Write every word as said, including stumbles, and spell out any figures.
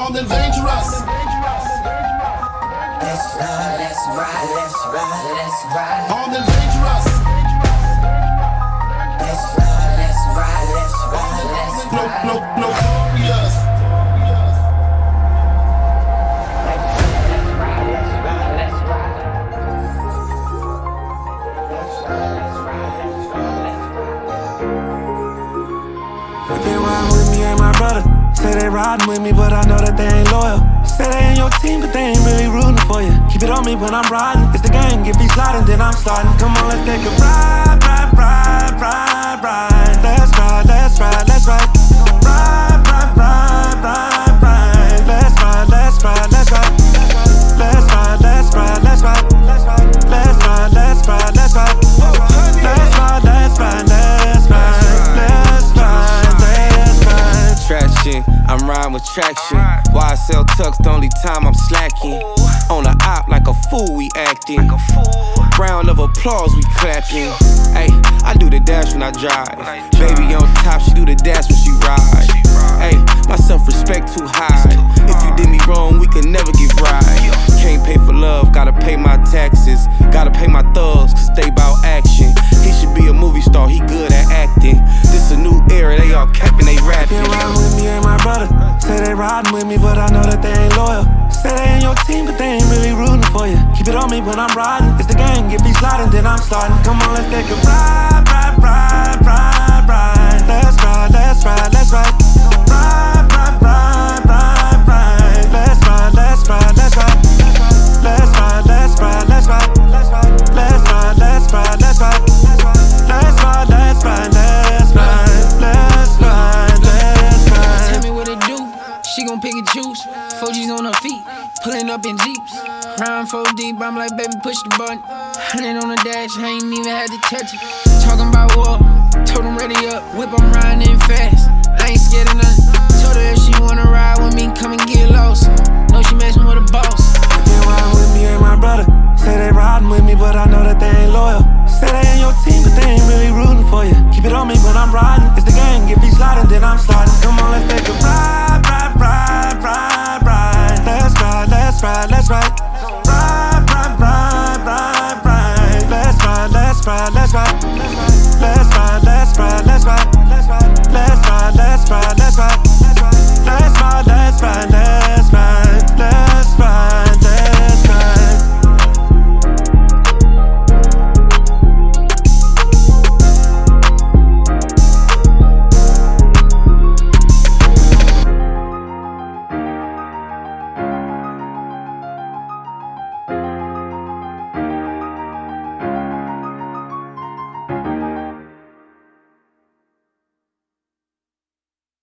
On the dangerous. Let's ride, let's ride, let's ride, let's ride. On the dangerous. Let's ride, let's ride, let's ride, let's No, ride. no, notorious. If they ride with me, ain't my brother. Say they riding with me, but I know that they ain't loyal. Say they ain't your team, but they ain't really rooting for you. Keep it on me when I'm riding. It's the gang, if he's sliding, then I'm sliding. Come on, let's take a ride, ride, ride, ride, ride. Let's ride, let's ride, let's ride. Ride, ride, ride, ride, ride. Let's ride, let's ride, let's ride. Let's ride, let's ride, let's ride. Let's ride, let's ride, let's ride, let's ride. Let's ride, let's ride, let's ride. Let's ride, let's ride. Traction, I'm riding with traction. Why I sell tucks, the only time I'm slacking. On the op like a fool, we acting. Round of applause, we clapping. Ayy, I do the dash when I drive. Baby on top, she do the dash when she ride. Ayy, my self-respect too high. If you did me wrong, we could never get right. Can't pay for love, gotta pay my taxes. Gotta pay my thugs, cause they bout action. He should be a movie star, he good at acting. This a new era, they all capping, they rapping. They riding with me, ain't my brother. Say they riding with me, but I know that they ain't loyal. Say they ain't your team, but they ain't really rooting for you. Keep it on me when I'm riding. It's the gang, if he's sliding, then I'm sliding. Come on, let's take a ride, ride, ride, ride, ride. Let's ride, let's ride, let's ride. Ride, ride, ride, ride, ride. Let's ride, let's ride, let's ride. Let's ride, let's ride, let's ride. Let's ride, let's ride, let's ride, let's ride. Let's ride, let's ride, let's ride. Let's ride, let's ride. Tell me what it do, she gon' pick and choose. Four G's on her feet, pulling up in Jeeps. Round four deep, I'm like, baby, push the button. Hundred on the dash, I ain't even had to touch it. Talking about war, told him ready up, whip, I'm riding in fast. I ain't scared of nothing. Told her if she wanna ride with me, come and get lost. Know she messing with a boss. If they riding with me, ain't my brother. Say they riding with me, but I know that they ain't loyal. Say they ain't your team, but they ain't really rooting for you. Keep it on me when I'm riding. It's the gang, if he's sliding, then I'm sliding. Come on, let's take a ride, ride, ride, ride, ride. Let's ride, let's ride, let's ride.